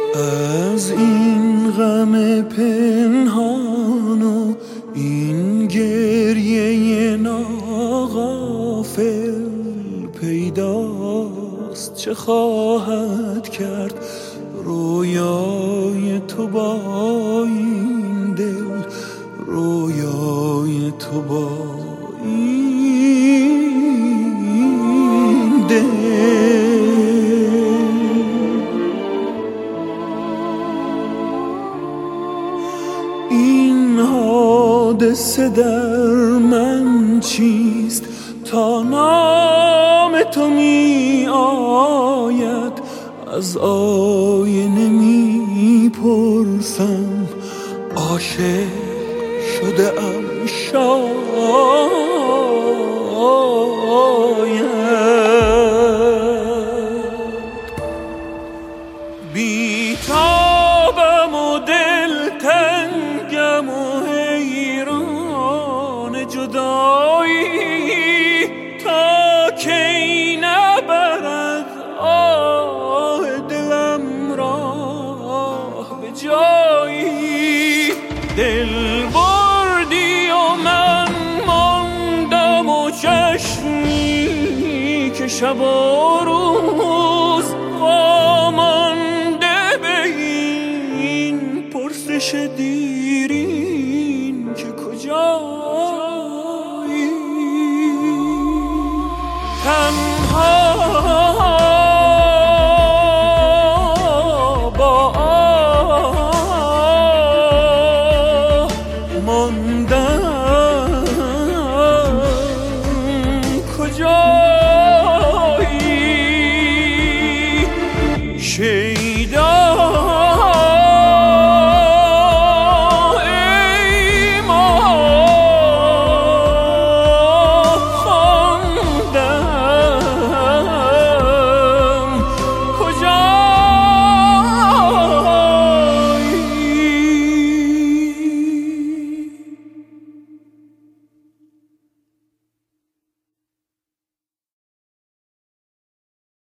از این غم پنهان و این گریه ناغافل پیداست چه خواهد کرد رویای تو با این دل، رویای تو با این دل. این حادثه در من چیست تا نام تو می آید؟ از آینه می پرسم عاشق شده ام شاید. بیتابم و دلتنگم و حیران جدایی تا کی نبرد آه دلم راه به جایی. دل بردی و من ماندم و چشمی که شب